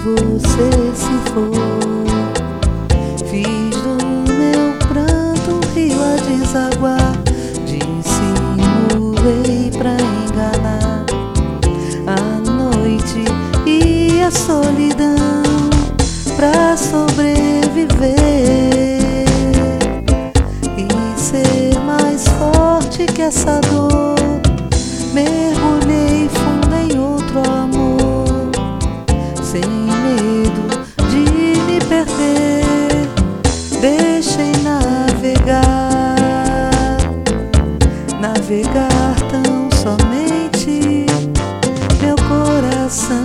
você se foi, fiz do meu pranto um rio a desaguar, dissimulei pra enganar a noite e a solidão pra sobreviver e ser mais forte que essa dor. Mergulhei fundo em outro amor, sem medo de me perder. Deixei navegar, navegar tão somente meu coração.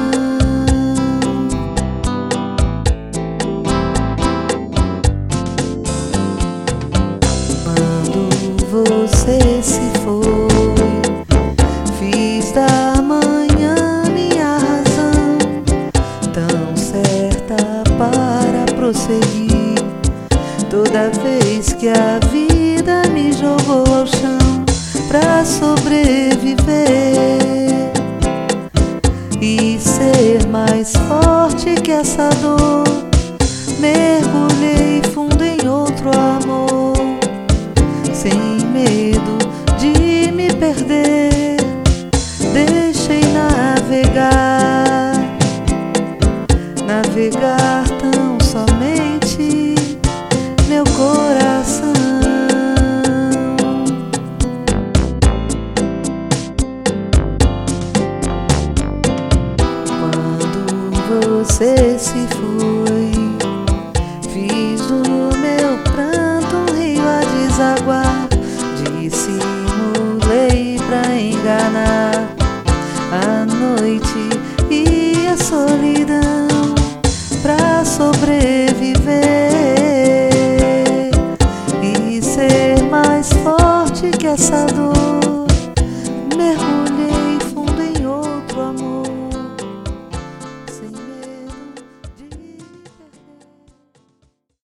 Você se foi, fiz da manhã minha razão, tão certa para prosseguir. Toda vez que a vida me jogou ao chão pra sobreviver e ser mais forte que essa dor, mergulhei fundo em outro amor, sem medo de me perder. Deixei navegar, navegar tão somente meu coração. Quando você se foi, fiz do meu pranto um rio a desaguar, dissimulei pra enganar a noite e a solidão pra sobreviver e ser mais forte que essa dor. Mergulhei